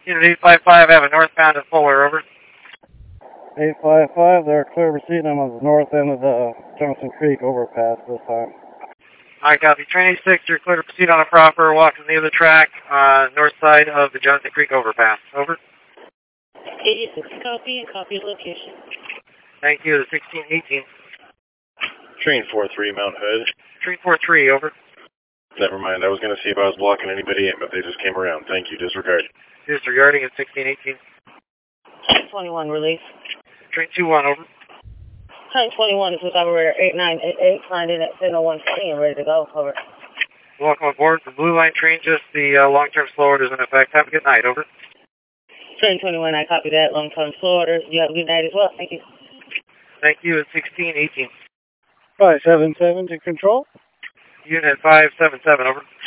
Unit 855, have a northbound at Fuller, over. 855, they're clear proceeding. I'm on the north end of the Johnson Creek overpass this time. I copy. Train 86, you're clear to proceed on a proper, walking near the track, north side of the Johnson Creek overpass, over. 86, copy and copy location. Thank you, the 1618. Train 43, Mount Hood. Train 43, over. Never mind, I was going to see if I was blocking anybody in, but they just came around. Thank you, disregard. Disregarding at 1618. 21, release. Train 21, over. Train 21 is with operator 8988, signed in at 701 and ready to go, over. Welcome aboard the Blue Line train, just the long-term slow orders in effect. Have a good night, over. Train 21, I copy that, long-term slow orders. You have a good night as well, thank you. Thank you, at 1618. 577 to control. Unit 577, over.